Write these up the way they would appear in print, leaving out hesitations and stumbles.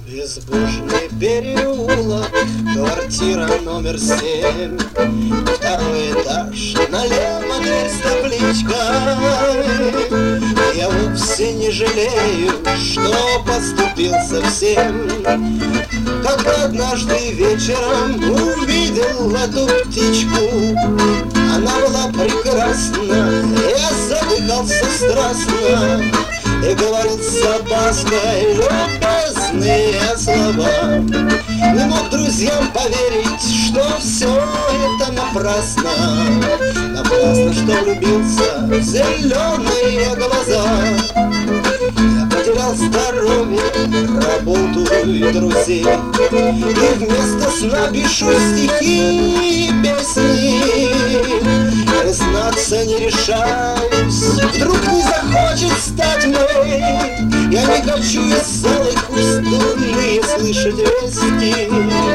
Безбожный переулок, квартира номер 7, второй этаж, налево дверь с табличкой. Я вовсе не жалею, что поступил совсем. Как однажды вечером увидел эту птичку, она была прекрасна, я задыхался страстно и говорил с опаской любезные слова. Не мог друзьям поверить, что все это напрасно. Напрасно, что влюбился в зеленые глаза. Я потерял здоровье, работу и друзей, и вместо сна пишу стихи и песни. Признаться не решаюсь, вдруг не захочет стать мной. Я не хочу из залых уст дурные слышать вести.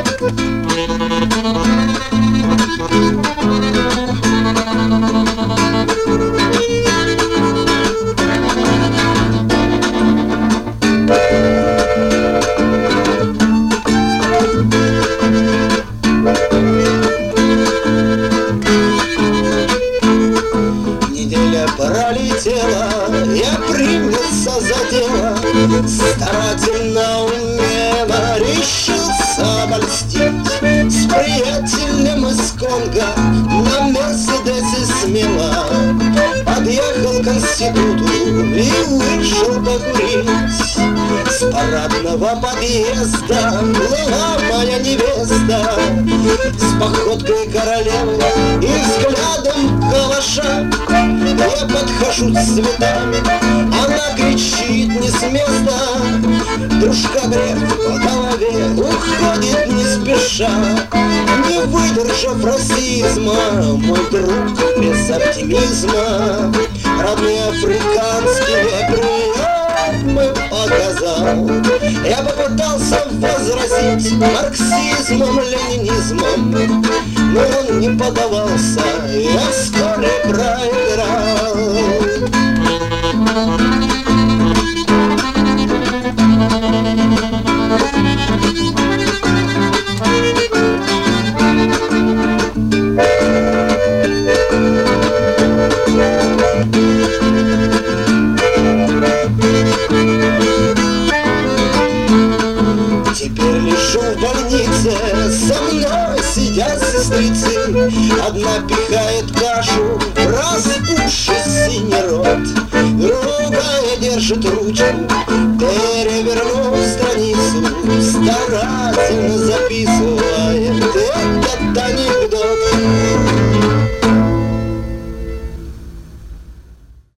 Неделя пролетела, я принялся за дело, старательно, умело решился обольстить. С приятелем из Конго на Мерседесе смело подъехал к институту и вышел покурить. С парадного подъезда плыла моя невеста с походкой королевы и взглядом калаша. Я подхожу с цветами, она кричит не с места. Дружка грех по голове уходит не спеша. Не выдержав расизма, мой друг без оптимизма родные африканские приемы показал. Я попытался возразить марксизмом, ленинизмом, но он не поддавался, я вскоре проиграл. Теперь лежу в больнице, со мной сидят сестрицы. Одна пихает кашу в распухший синий рот, другая держит ручку, перевернув страницу, старательно записывает. Это не